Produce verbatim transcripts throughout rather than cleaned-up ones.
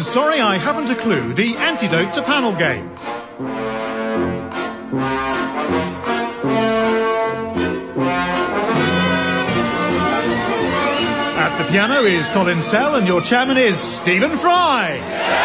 Sorry I Haven't a Clue, the antidote to panel games. At the piano is Colin Sell and your chairman is Stephen Fry.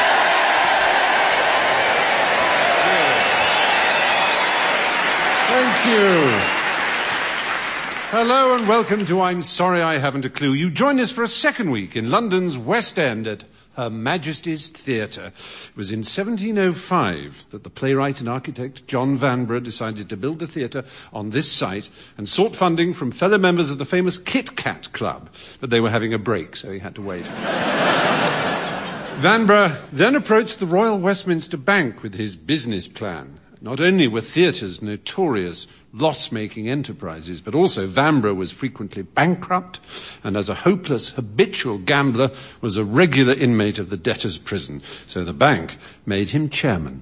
Thank you. Hello and welcome to I'm Sorry I Haven't a Clue. You join us for a second week in London's West End at Her Majesty's Theatre. It was in seventeen oh five that the playwright and architect John Vanbrugh decided to build the theatre on this site and sought funding from fellow members of the famous Kit Kat Club. But they were having a break, so he had to wait. Vanbrugh then approached the Royal Westminster Bank with his business plan. Not only were theatres notorious loss-making enterprises, but also Vanbrugh was frequently bankrupt and as a hopeless, habitual gambler was a regular inmate of the debtor's prison. So the bank made him chairman.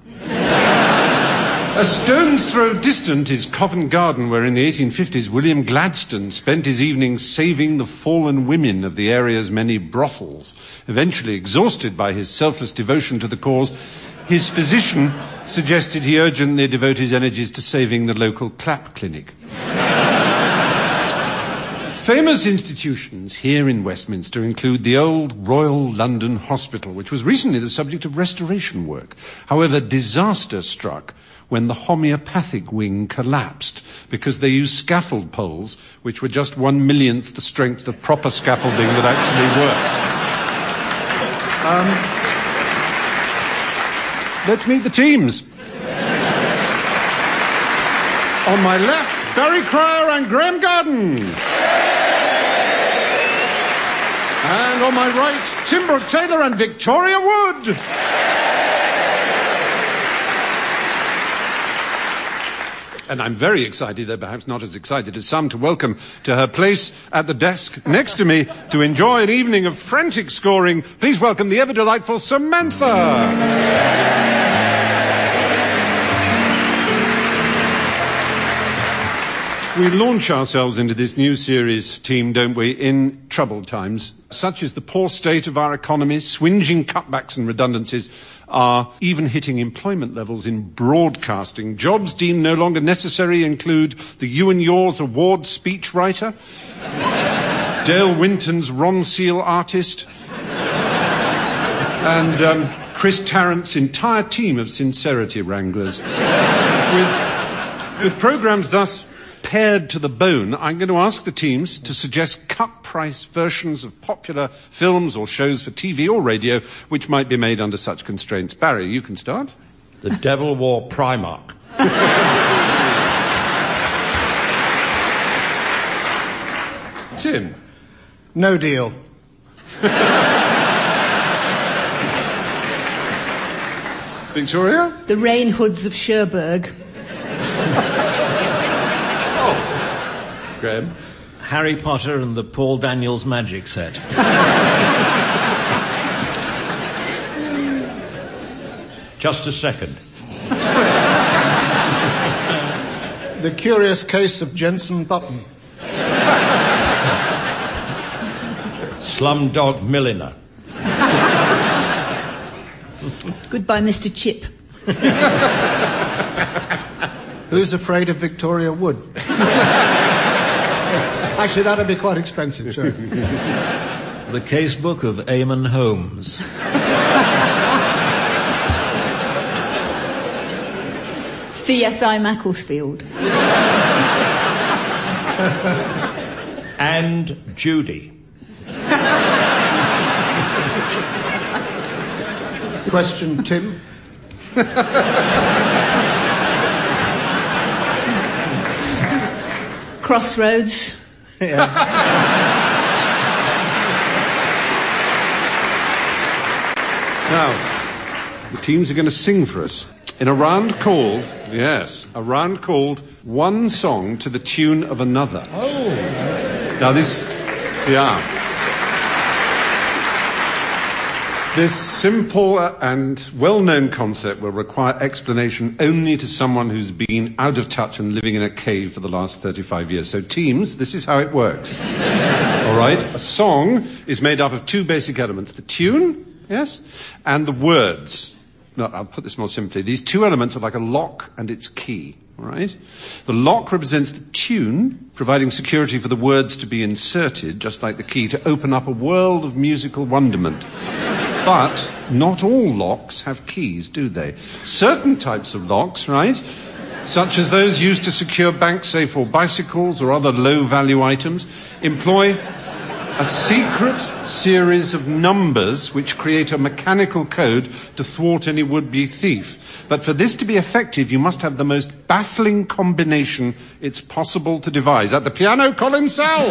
A stone's throw distant is Covent Garden, where in the eighteen fifties William Gladstone spent his evenings saving the fallen women of the area's many brothels. Eventually exhausted by his selfless devotion to the cause, his physician suggested he urgently devote his energies to saving the local clap clinic. Famous institutions here in Westminster include the old Royal London Hospital, which was recently the subject of restoration work. However, disaster struck when the homeopathic wing collapsed because they used scaffold poles which were just one millionth the strength of proper scaffolding that actually worked. Um... Let's meet the teams. On my left, Barry Cryer and Graham Garden. And on my right, Tim Brooke-Taylor and Victoria Wood. And I'm very excited, though perhaps not as excited as some, to welcome to her place at the desk next to me to enjoy an evening of frantic scoring. Please welcome the ever-delightful Samantha. We launch ourselves into this new series, team, don't we, in troubled times. Such is the poor state of our economy, swinging cutbacks and redundancies are even hitting employment levels in broadcasting. Jobs deemed no longer necessary include the You and Yours award speechwriter, Dale Winton's Ron Seal artist, and um, Chris Tarrant's entire team of sincerity wranglers. With, with programmes thus pared to the bone, I'm going to ask the teams to suggest cut-price versions of popular films or shows for T V or radio which might be made under such constraints. Barry, you can start. The Devil Wore Primark. Tim. No Deal. Victoria? The Rain Hoods of Cherbourg. Graham? Harry Potter and the Paul Daniels Magic Set. Just a second. The Curious Case of Jensen Button. Slumdog Milliner. Goodbye, Mister Chip. Who's Afraid of Victoria Wood? Actually, that'd be quite expensive, sure. The Casebook of Eamon Holmes. C S I Macclesfield. And Judy. Question, Tim. Crossroads. Yeah. Now, the teams are going to sing for us in a round called, yes, a round called One Song to the Tune of Another. Oh. Now this, yeah. This simple and well-known concept will require explanation only to someone who's been out of touch and living in a cave for the last thirty-five years. So teams, this is how it works. All right? A song is made up of two basic elements, the tune yes? And the words. No, I'll put this more simply. These two elements are like a lock and its key, all right? The lock represents the tune, providing security for the words to be inserted, just like the key to open up a world of musical wonderment. But not all locks have keys, do they? Certain types of locks, right, such as those used to secure bank safe or bicycles or other low-value items, employ a secret series of numbers which create a mechanical code to thwart any would-be thief. But for this to be effective, you must have the most baffling combination it's possible to devise. At the piano, Colin Sell!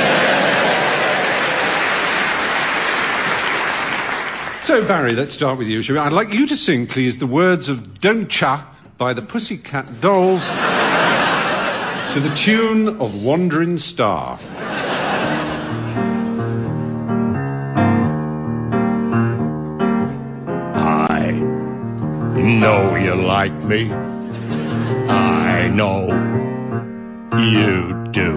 So, Barry, let's start with you, shall we? I'd like you to sing, please, the words of Don't Cha by the Pussycat Dolls to the tune of Wandering Star. I know you like me. I know you do.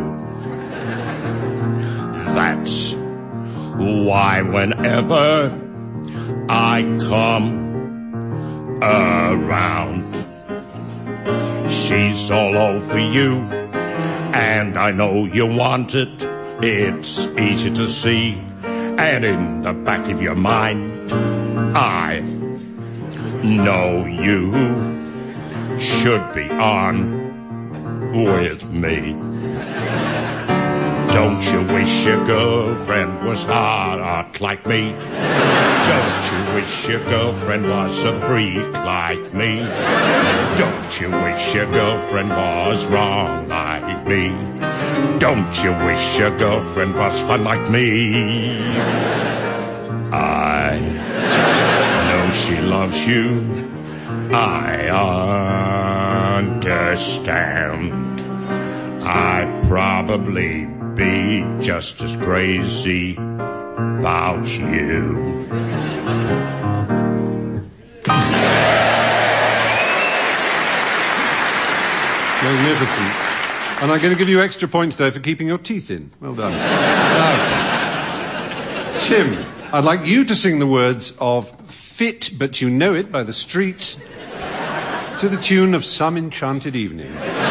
That's why whenever I come around, she's all over you, and I know you want it. It's easy to see, and in the back of your mind, I know you should be on with me. Don't you wish your girlfriend was hot, hot like me? Don't you wish your girlfriend was a freak like me? Don't you wish your girlfriend was wrong like me? Don't you wish your girlfriend was fun like me? I know she loves you. I understand. I'd probably be just as crazy about you. Magnificent. And I'm going to give you extra points, though, for keeping your teeth in. Well done. Now, Tim, I'd like you to sing the words of Fit But You Know It by The Streets to the tune of Some Enchanted Evening.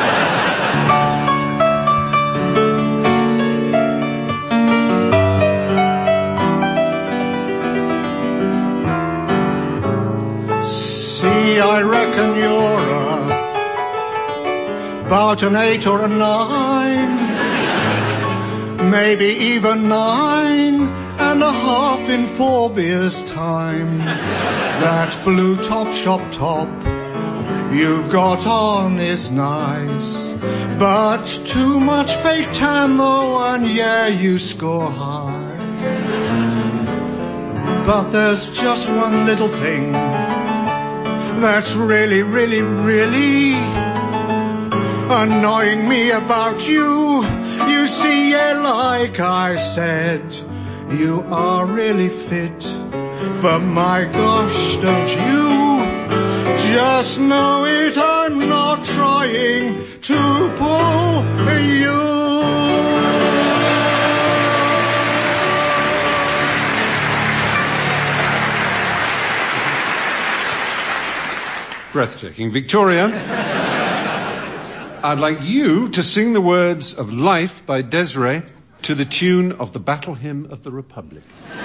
See, I reckon you're a, about an eight or a nine, maybe even nine and a half in four beers' time. That blue top shop top you've got on is nice, but too much fake tan though, and yeah, you score high. But there's just one little thing that's really, really, really annoying me about you. You see, yeah, like I said, you are really fit, but my gosh, don't you just know it? I'm not trying to pull you. Breathtaking. Victoria, I'd like you to sing the words of Life by Desiree to the tune of the Battle Hymn of the Republic.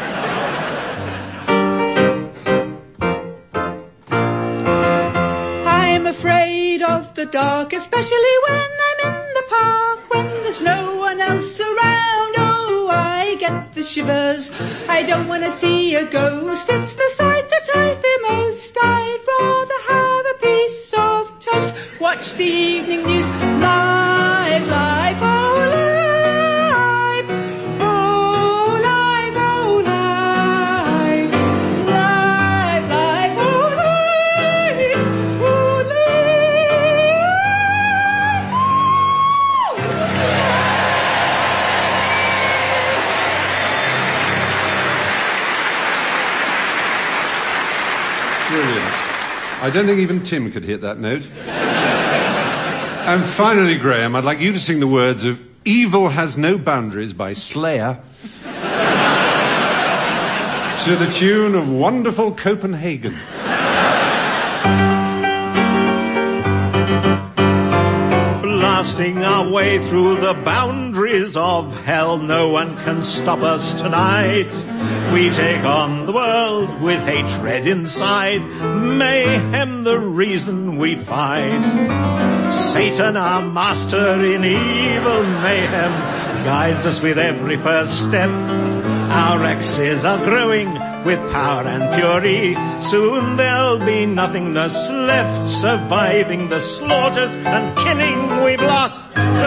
I'm afraid of the dark, especially when I'm in the park, when there's no one else around. Oh, I get the shivers. I don't want to see a ghost. It's the sight that I fear most. I'd rather have a piece of toast, watch the evening news. Live, live, oh live, oh live, oh live, live, live, oh live, oh Brilliant. I don't think even Tim could hit that note. And finally, Graham, I'd like you to sing the words of Evil Has No Boundaries by Slayer To the tune of Wonderful Copenhagen. Blasting our way through the boundaries of hell, no one can stop us tonight. We take on the world with hatred inside, mayhem the reason we fight. Satan, our master in evil mayhem, guides us with every first step. Our axes are growing with power and fury. Soon there'll be nothingness left, surviving the slaughters and killing we've lost.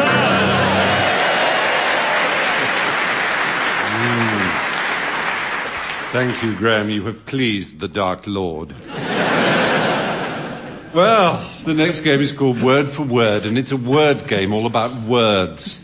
Mm. Thank you, Graham. You have pleased the Dark Lord. Well, the next game is called Word for Word, and it's a word game all about words.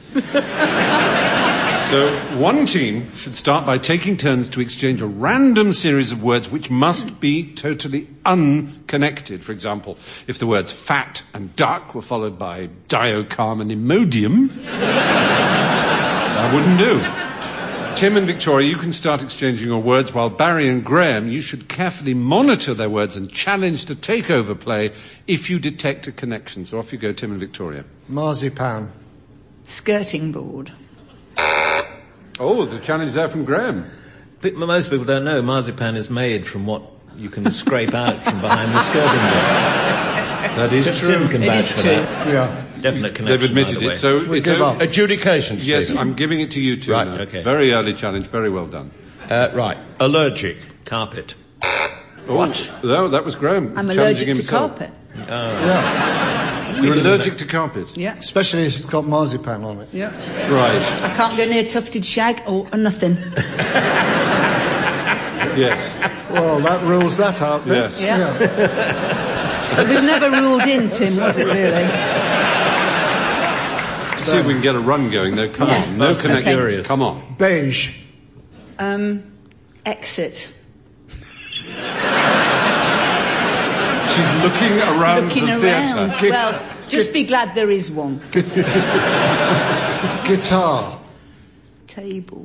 So one team should start by taking turns to exchange a random series of words which must be totally unconnected. For example, if the words fat and duck were followed by diocharm and Imodium, that wouldn't do. Tim and Victoria, you can start exchanging your words, while Barry and Graham, you should carefully monitor their words and challenge to takeover play if you detect a connection. So off you go, Tim and Victoria. Marzipan. Skirting board. Oh, there's a challenge there from Graham. But most people don't know marzipan is made from what you can scrape out from behind the skirting board. That is Tim, true. Tim can It vouch is for true. that. Yeah. Definite connection. They've admitted either way. it. So We it's give o- up. Adjudication, Yes, Stephen. I'm giving it to you two. Right, now. okay. Very early challenge. Very well done. Uh, right. Allergic. Carpet. What? No, that was Graham. I'm challenging allergic to himself. carpet. Yeah. You're allergic to carpet? Yeah, Especially if it's got marzipan on it. yeah. Right. I can't go near tufted shag or, or nothing. Yes. Well, that rules that out. then. Yes. Yeah. It was never ruled in, Tim, was it really? See if we can get a run going, though. Come Yeah. on. No Most connection. curious. Come on. Beige. Um, exit. She's looking around Looking the around. theatre. Well, just be glad there is one. Guitar. Table.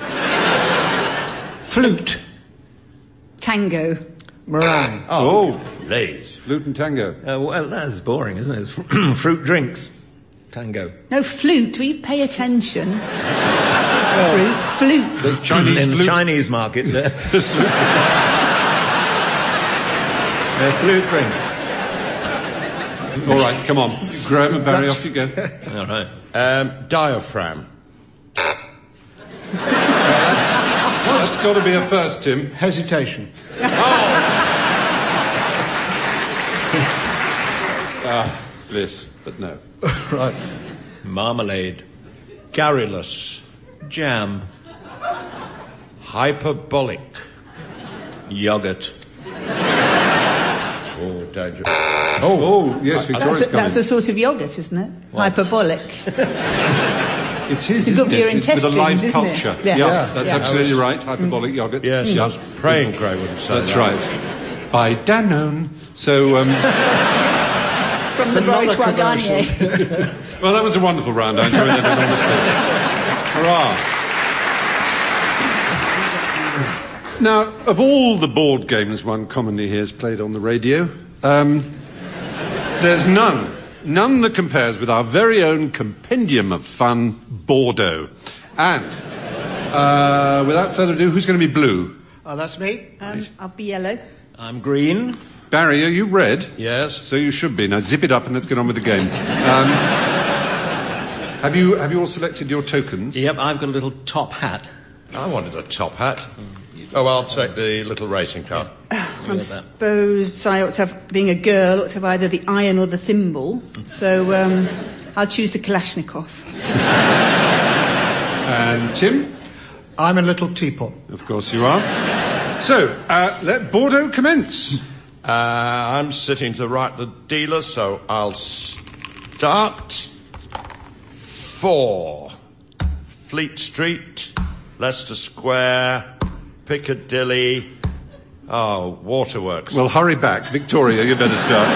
Flute. Tango. Meringue. Oh, Lays. flute and tango. Uh, well, that's boring, isn't it? Fruit drinks. Tango. No, flute. Will you pay attention? Fruit. Flute. Chinese In flute. the Chinese market, they're, they're flute drinks. All right, come on. Graham and Barry, off you go. All right. Um, diaphragm. That's got to be a first, Tim. Hesitation. Ah, bliss, but no. Right. Marmalade. Garrulous. Jam. Hyperbolic. Yogurt. Oh, dangerous. Oh, yes, That's Victoria's a, that's a coming. sort of yogurt, isn't it? Hyperbolic. It is, It's good isn't for your it? It's with a live intestines, isn't it? culture. Yeah. Yeah. That's Yeah. absolutely right. Hyperbolic yogurt. Yes, I was praying Gray wouldn't say That's that. right. By Danone. So, um, From the another Bright commercial. Garnier. well, that was a wonderful round. I enjoyed that enormously. Hurrah. Now, of all the board games one commonly hears played on the radio, um, there's none, none that compares with our very own compendium of fun, Bordeaux. And, uh, without further ado, who's going to be blue? Oh, that's me. Um, I'll be yellow. I'm green. Barry, are you red? Yes. So you should be. Now zip it up and let's get on with the game. Um, have you have you all selected your tokens? Yep, I've got a little top hat. I wanted a top hat. Oh, I'll take the little racing car. I suppose I ought to have, being a girl, ought to have either the iron or the thimble. So um, I'll choose the Kalashnikov. And Tim? I'm a little teapot. Of course you are. So, uh, let Bordeaux commence. Uh, I'm sitting to the right of the dealer, so I'll start. Four. Fleet Street, Leicester Square, Piccadilly. Oh, Waterworks. Well, hurry back. Victoria, you better start.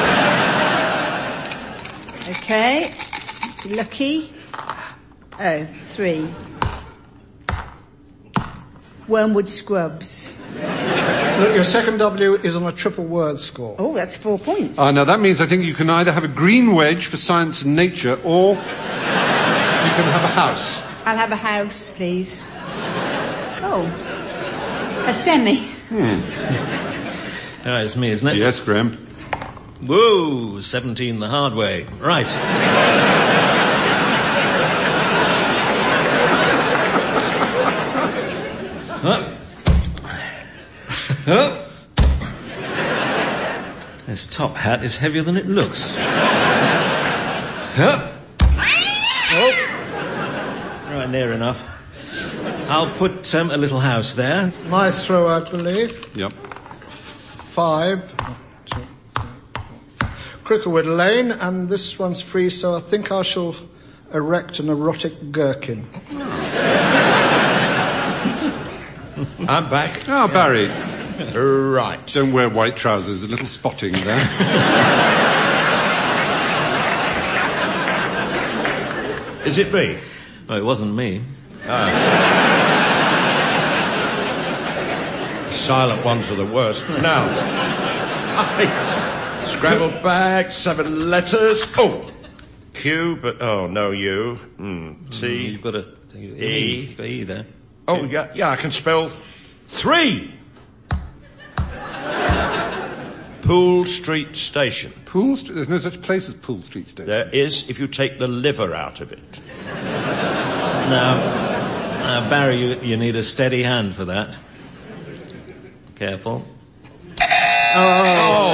Okay. Lucky. Oh, three. Wormwood Scrubs. Look, your second W is on a triple word score. Oh, that's four points. Ah, now that means I think you can either have a green wedge for science and nature, or you can have a house. I'll have a house, please. Oh, a semi. All right, it's me, isn't it? Yes, Graham. Whoa, seventeen the hard way. Right. Huh? Huh? This top hat is heavier than it looks. Huh? Oh. Right, near enough. I'll put um, a little house there. My throw, I believe. Yep. Five. Two, three, four, Cricklewood Lane, and this one's free, so I think I shall erect an erotic gherkin. I'm back. Ah, Barry. Right. Don't wear white trousers. A little spotting there. Is it me? Oh, it wasn't me. Silent ones are the worst. Now, right. Scrambled bag, seven letters. Oh, Q, but oh no, U. Mm, T. You've got a E. E there. Oh yeah, yeah. I can spell three. Pool Street Station. Pool Street? There's no such place as Pool Street Station. There is if you take the liver out of it. Now, now Barry, you, you need a steady hand for that. Careful. Oh.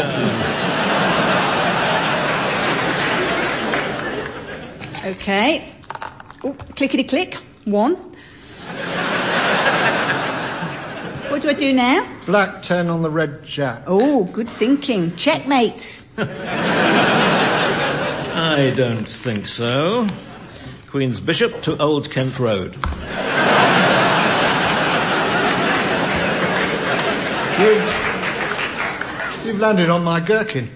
Okay. Oh, clickety-click. One. What do I do now? Black ten on the red jack. Oh, good thinking. Checkmate. I don't think so. Queen's Bishop to Old Kent Road. You've, you've landed on my gherkin.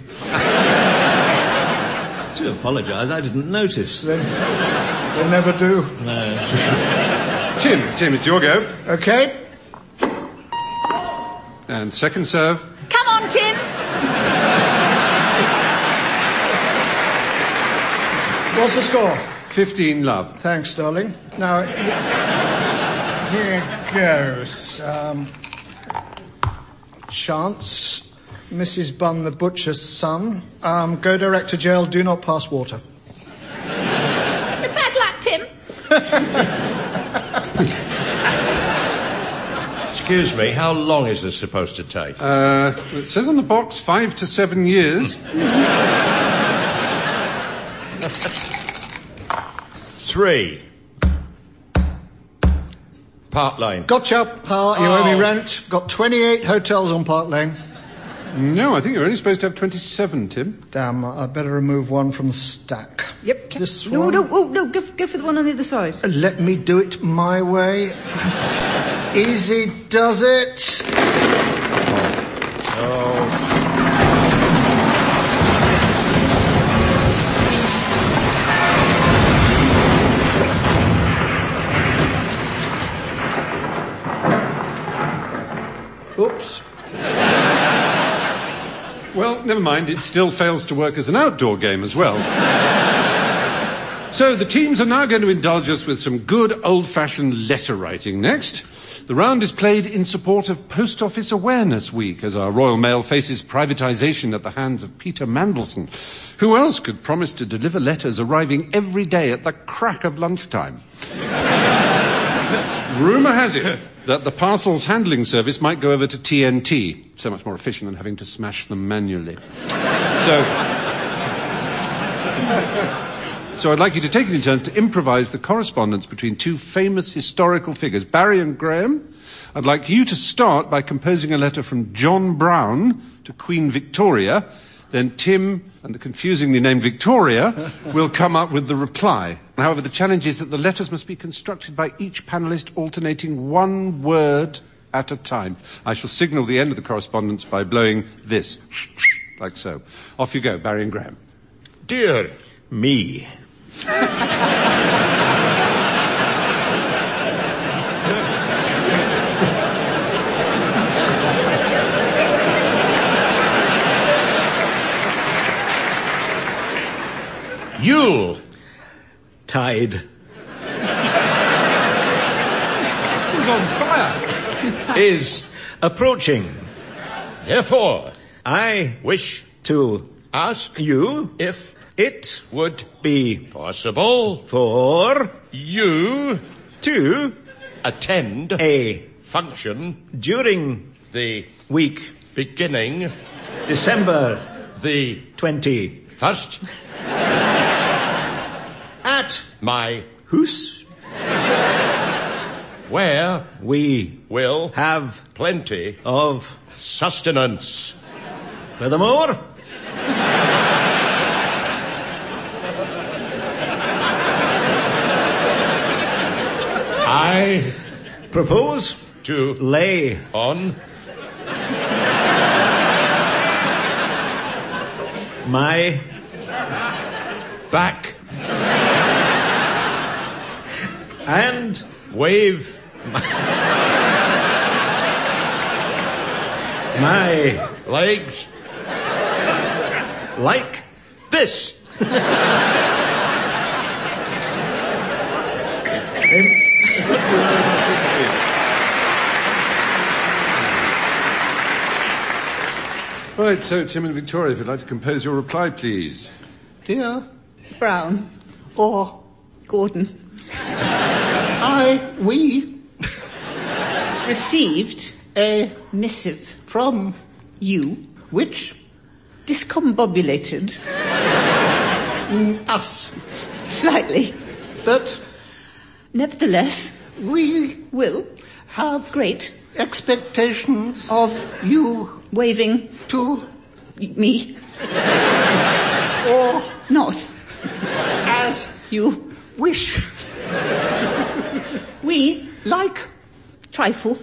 To apologise, I didn't notice. They, they never do. No. Tim, Tim, it's your go. Okay. And second serve. Come on, Tim. What's the score? Fifteen, love. Thanks, darling. Now, here goes. Um, Chance, Missus Bunn, the butcher's son. Um, go direct to jail, do not pass water. Bad luck, Tim. Excuse me, how long is this supposed to take? Uh, it says on the box five to seven years. Three. Park Lane. Gotcha, pal. You owe Oh. me rent. Got twenty-eight hotels on Park Lane. No, I think you're only supposed to have twenty-seven, Tim. Damn, I'd better remove one from the stack. Yep. This no, one? no, oh, no, go, go for the one on the other side. Let me do it my way. Easy does it. Oops. Well, never mind. It still fails to work as an outdoor game as well. So the teams are now going to indulge us with some good old-fashioned letter writing next. The round is played in support of Post Office Awareness Week as our Royal Mail faces privatisation at the hands of Peter Mandelson. Who else could promise to deliver letters arriving every day at the crack of lunchtime? Rumour has it that the parcels handling service might go over to T N T. So much more efficient than having to smash them manually. So... So I'd like you to take it in turns to improvise the correspondence between two famous historical figures, Barry and Graham. I'd like you to start by composing a letter from John Brown to Queen Victoria. Then Tim and the confusingly named Victoria will come up with the reply. However, the challenge is that the letters must be constructed by each panellist alternating one word at a time. I shall signal the end of the correspondence by blowing this, like so. Off you go, Barry and Graham. Dear Me. Yule. Tide. He's on fire. Is approaching. Therefore, I wish to ask you if it would be possible for you to attend a function during the week beginning December the twenty-first at my house, where we will have plenty of sustenance. Furthermore, I propose to lay on my back and wave my legs like this. Right, so Tim and Victoria, if you'd like to compose your reply, please. Dear Brown. or Gordon. I, we, Received a, missive. from, You. which, Discombobulated. us, Slightly. that Nevertheless. we Will. have Great. expectations Of. you Waving. to Me. or Not. as You. wish, We. like, Trifle.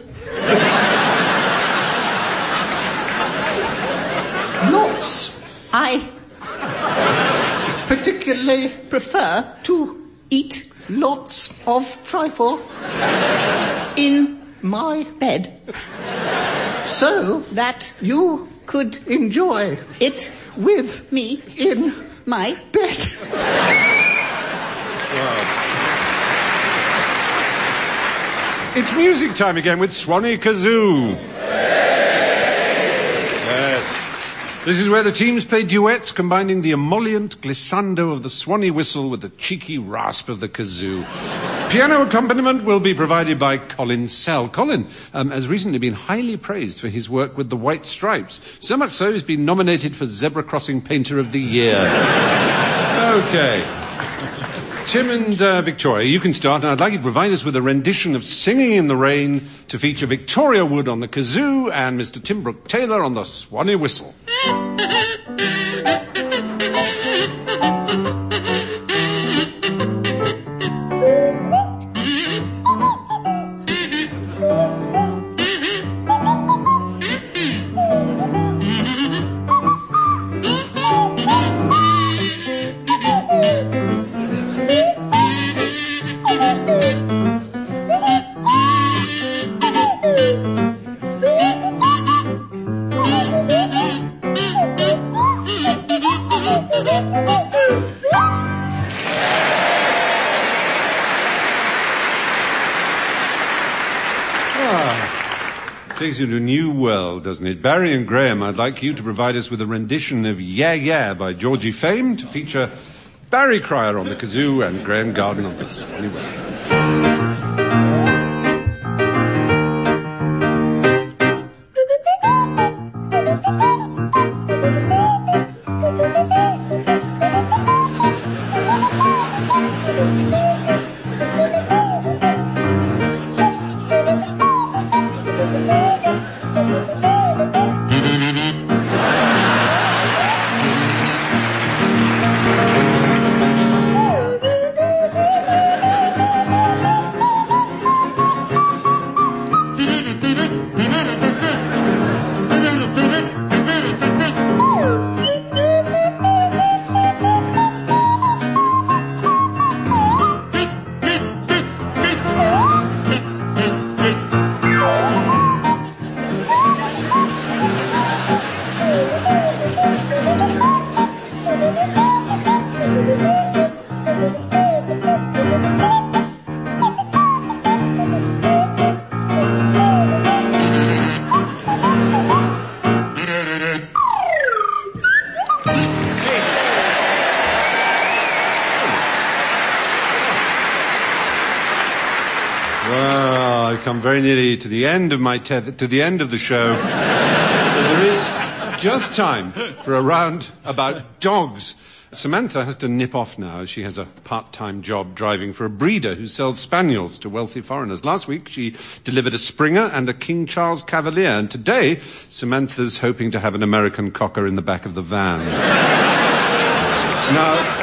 lots, I. particularly Prefer. to Eat. lots Of. trifle, In. my, Bed. so That. you Could. enjoy It. with Me. in My. bed. It's music time again with Swanee Kazoo. Yes. This is where the teams play duets, combining the emollient glissando of the Swanee whistle with the cheeky rasp of the kazoo. Piano accompaniment will be provided by Colin Sell. Colin um, has recently been highly praised for his work with the White Stripes. So much so he's been nominated for Zebra Crossing Painter of the Year. Okay. Tim and uh, Victoria, you can start, and I'd like you to provide us with a rendition of Singing in the Rain to feature Victoria Wood on the kazoo and Mister Tim Brooke Taylor on the Swanee whistle. Takes you to a new world, doesn't it? Barry and Graham, I'd like you to provide us with a rendition of Yeah Yeah by Georgie Fame to feature Barry Cryer on the kazoo and Graham Garden on the Swanee whistle. Come very nearly to the end of my tether, to the end of the show. There is just time for a round about dogs. Samantha has to nip off now as she has a part-time job driving for a breeder who sells spaniels to wealthy foreigners. Last week she delivered a Springer and a King Charles Cavalier, and today Samantha's hoping to have an American Cocker in the back of the van. Now,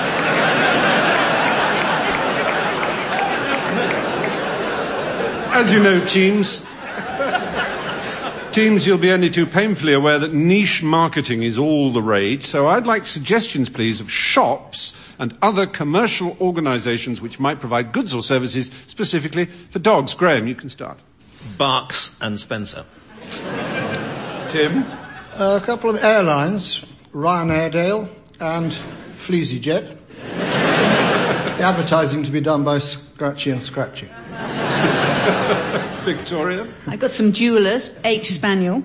as you know, teams, teams, you'll be only too painfully aware that niche marketing is all the rage, so I'd like suggestions, please, of shops and other commercial organisations which might provide goods or services specifically for dogs. Graham, you can start. Barks and Spencer. Tim? A couple of airlines, Ryanair Dale and FleasyJet. The advertising to be done by Scratchy and Scratchy. Victoria? I got some jewellers, H Spaniel,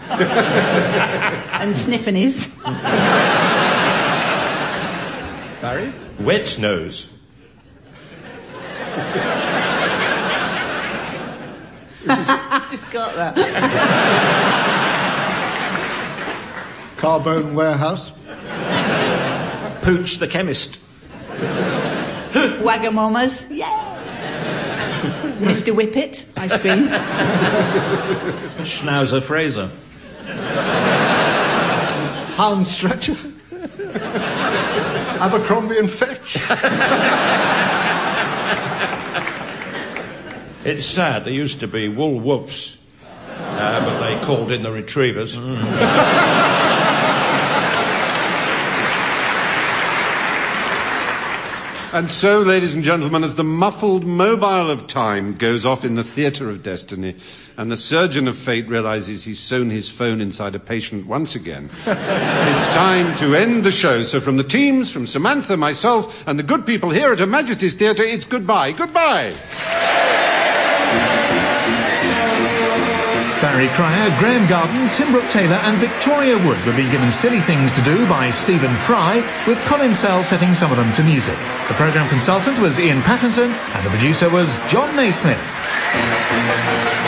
and Sniffinies. Barry? Wet nose. I just got that. Carbone Warehouse. Pooch the chemist. Wagamamas, yeah. Mister Whippet, ice cream. Schnauzer Fraser. Hound Stretcher. Abercrombie and Fitch. It's sad. There used to be wool wolves, uh, but they called in the retrievers. And so, ladies and gentlemen, as the muffled mobile of time goes off in the theatre of destiny, and the surgeon of fate realises he's sewn his phone inside a patient once again, it's time to end the show. So from the teams, from Samantha, myself, and the good people here at Her Majesty's Theatre, it's goodbye. Goodbye! Barry Cryer, Graham Garden, Tim Brooke Taylor and Victoria Wood were being given silly things to do by Stephen Fry, with Colin Sell setting some of them to music. The programme consultant was Ian Pattinson and the producer was John Naismith.